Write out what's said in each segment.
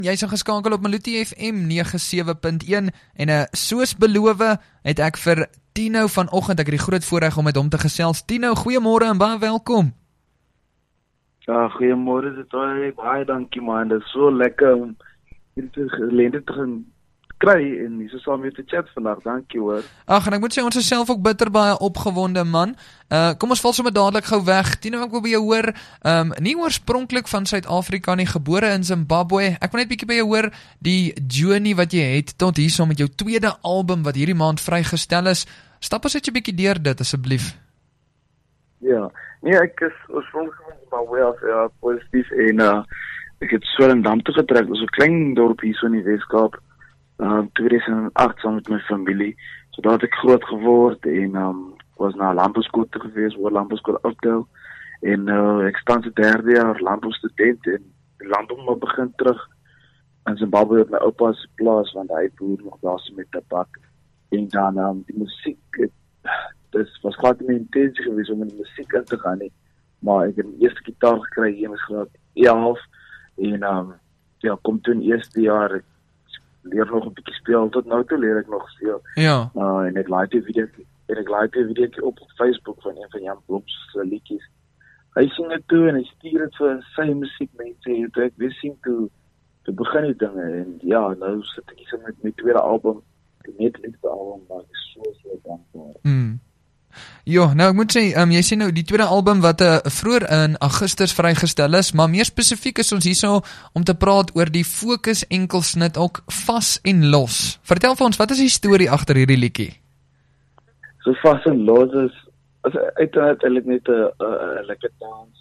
Jy is ingeskakel op Maluti FM 97.1 en soos beloof het ek vir Tino vanoggend, ek het die groot voorreg om met hom te gesels. Tino, goeiemôre en baie welkom. Ja, goeiemôre, baie dankie man, dit is so lekker om hierdie geleentheid te gaan kry en hier saam met te chat vandag, dankie hoor. Ag, en ek moet sê, ons is self ook bitter baie opgewonde man. Kom ons val sommer dadelik gou weg. Tino, ek wil by jou hoor, nie oorspronklik van Suid-Afrika nie, gebore in Zimbabwe. Ek wil net bietjie by jou hoor, die journey wat jy het tot hierso met jou tweede album wat hierdie maand vrygestel is. Stap ons net 'n bietjie deur dit asseblief. Ja, nee, ek is oorspronklik van Zimbabwe af, ja, positief en ek het Swellendam toe getrek, so 'n klein dorp hier so in die Weskaap. 2008 saam met my familie, so daar het ek groot geword en was na landbouskool toe gewees, oor landbouskool Oudtshoorn en ek staan se derde jaar landboustudent en landbou begin terug in Zimbabwe op my oupa se plaas, want hy boer nog daar so met tabak en dan die musiek, dit was glad nie intensie gewees om in die musiek in te gaan nie, maar ek het die eerste gitaar gekry hier in graad 11 en ja, kom toen eerste jaar, ek leer nog 'n bietjie speel, tot nou toe leer ek nog speel. Ja. En ek laai die video op Facebook van een van Jan Blom se liedjies. Hy sing dit toe en hy stuur dit vir sy musiekmense en toe ek weer sien toe begin die dinge en ja, nou sit ek hier met my tweede album, die netliefde album, maar ek is so dankbaar. Ja, nou ek moet sê, jy sê nou die tweede album wat vroeër in Augustus vrygestel is, maar meer spesifiek is ons hierso om te praat oor die fokus enkelsnit ook vas en los. Vertel vir ons, wat is die storie agter hierdie liedjie? So vas en los is uiteindelik net 'n lekker dans,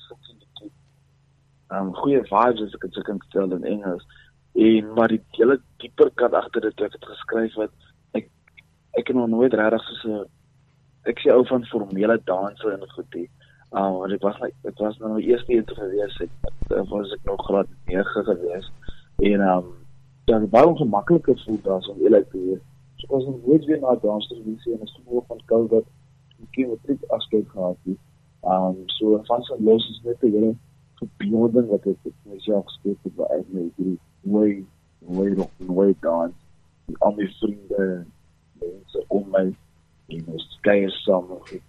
goeie vibes as ek dit kan stel in Engels. En maar die hele dieper kant agter dit ek het geskryf wat ek het nog nooit regtig so ek sê ou van formele danse en goed hier. Want ek was nou my eerste een te gewees, was ek nog graad 9 gewees. En ja, het baie ongemaklik gevoel daar so eerlik te wees. So ek was nog nooit weer na dans te wees en as gevolg van COVID ek het afskeid gehad het. So van so los is net 'n hele verbeelding wat ek myself geskep het by my hierdie way dans. Al my vriende, mense om my en ons skeier saam.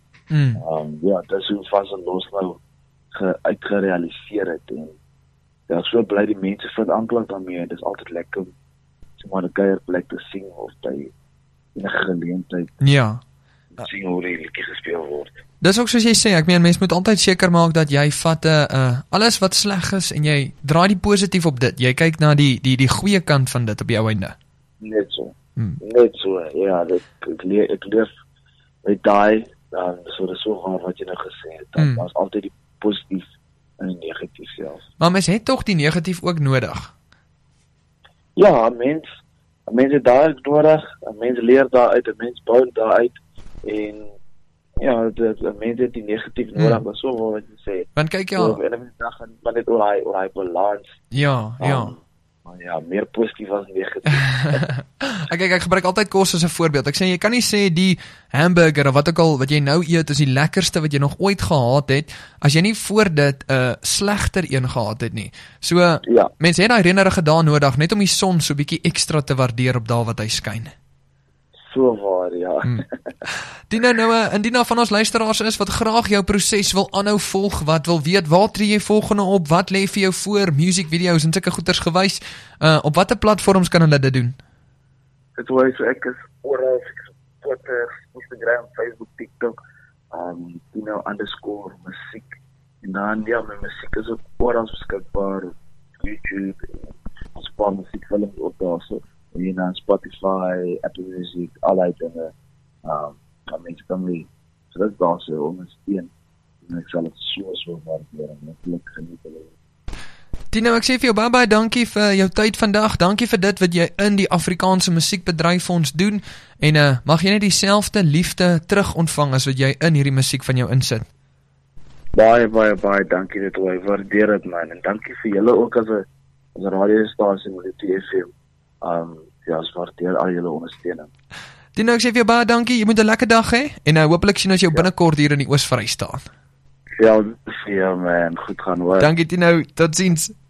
Ja, dit is hoe vas en los nou uitgerealiseer het en ja, ek so bly die mense vind aanklank daarmee, dit is altyd lekker om maar 'n kuierplek te sing of by 'n geleentheid. Ja. Sing hoe die liedjie gespeel word. Dis ook soos jy sê, ek meen, mens moet altyd seker maak dat jy vat alles wat sleg is en jy draai die positief op dit. Jy kyk na die goeie kant van dit op die ou einde. Net so. Net so, ja, ek leef met daai, so dis so gaaf wat jy nou gesê het, dan was altyd die positief en die negatief self. Maar mens het tog die negatief ook nodig. Ja, mense daar nodig, mense leer daaruit, mense bou daaruit, en ja, mense het die negatief nodig, maar so wat jy sê. Want kyk ja, so, en mense dag maar net oor hy balans. Ja, ja. Maar ja, meer positief as negatief. Ek gebruik altyd kos as 'n voorbeeld. Ek sê jy kan nie sê die hamburger of wat ook al wat jy nou eet is die lekkerste wat jy nog ooit gehad het as jy nie voor dit 'n slegter een gehad het nie. So ja. Mense het daai reënerige dae nodig net om die son so bietjie ekstra te waardeer op daai wat hy skyn. So waar, ja. Tino, nou, indien daar van ons luisteraars is wat graag jou proses wil aanhou volg, wat wil weet, waar tree jy volgende op, wat lê vir jou voor, musiekvideo's en sulke goeters gewys, op watter platforms kan hulle dit doen? Dit was ek is oral, Twitter, Instagram, Facebook, TikTok, Tino_musiek, en dan, ja, my musiek is ook oral beskikbaar, YouTube, en spaar musiekfilms ook daar so, en dan Spotify, Apple Music, allerlei dinge, mense kan mee, so dit is daar so, ondersteun, en ek sal het so waardeer, en natuurlijk geniet hulle. Tino, ek sê vir jou baie dankie vir jou tyd vandag, dankie vir dit wat jy in die Afrikaanse musiekbedryf vir ons doen, en mag jy net dieselfde liefde terug ontvang as wat jy in hierdie musiek van jou insit. Baie dankie dit, ek waardeer dit man, en dankie vir julle ook as 'n radiostasie met die FM. Ja, ons waardeer al julle ondersteuning. Tino, ek sê vir jou baie dankie, jy moet 'n lekker dag hê, en hopelik sien ons jou binnekort hier in die Oos-Vrystaat. Ja, man, goed gaan hoor. Dankie Tino, tot ziens.